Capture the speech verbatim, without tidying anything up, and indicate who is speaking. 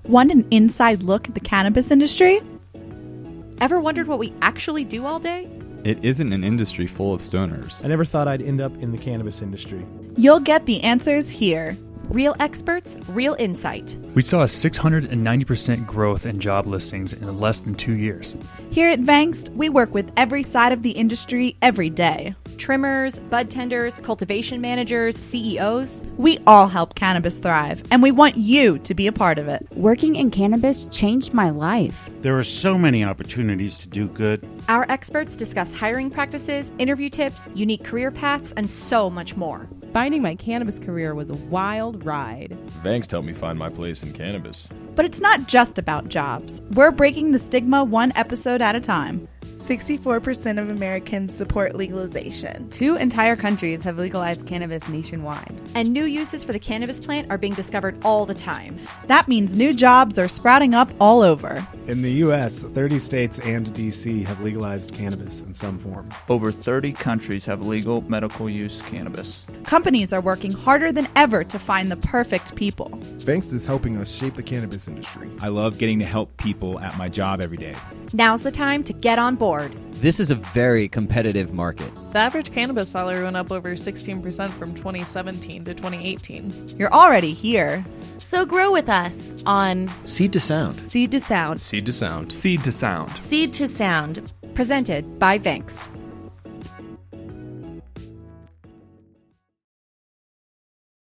Speaker 1: Want an inside look at the cannabis industry?
Speaker 2: Ever wondered what we actually do all day?
Speaker 3: It isn't an industry full of stoners.
Speaker 4: I never thought I'd end up in the cannabis industry.
Speaker 1: You'll get the answers here.
Speaker 2: Real experts, real insight.
Speaker 5: We saw a six hundred ninety percent growth in job listings in less than two years.
Speaker 1: Here at Vangst, we work with every side of the industry every day.
Speaker 2: Trimmers, bud tenders, cultivation managers, C E Os.
Speaker 1: We all help cannabis thrive, and we want you to be a part of it.
Speaker 6: Working in cannabis changed my life.
Speaker 7: There are so many opportunities to do good.
Speaker 2: Our experts discuss hiring practices, interview tips, unique career paths, and so much more.
Speaker 8: Finding my cannabis career was a wild ride.
Speaker 9: Vangst helped me find my place in cannabis.
Speaker 1: But it's not just about jobs. We're breaking the stigma one episode at a time.
Speaker 10: sixty-four percent of Americans support legalization.
Speaker 8: Two entire countries have legalized cannabis nationwide.
Speaker 2: And new uses for the cannabis plant are being discovered all the time.
Speaker 1: That means new jobs are sprouting up all over.
Speaker 11: In the U S, thirty states and D C have legalized cannabis in some form.
Speaker 12: Over thirty countries have legal medical use cannabis.
Speaker 1: Companies are working harder than ever to find the perfect people.
Speaker 13: Vangst is helping us shape the cannabis industry.
Speaker 14: I love getting to help people at my job every day.
Speaker 2: Now's the time to get on board.
Speaker 15: This is a very competitive market.
Speaker 16: The average cannabis salary went up over sixteen percent from twenty seventeen to twenty eighteen.
Speaker 1: You're already here.
Speaker 17: So grow with us on
Speaker 18: Seed to Sound.
Speaker 8: Seed to Sound.
Speaker 9: Seed to Sound.
Speaker 5: Seed to Sound.
Speaker 17: Seed to Sound.
Speaker 2: Presented by Vangst.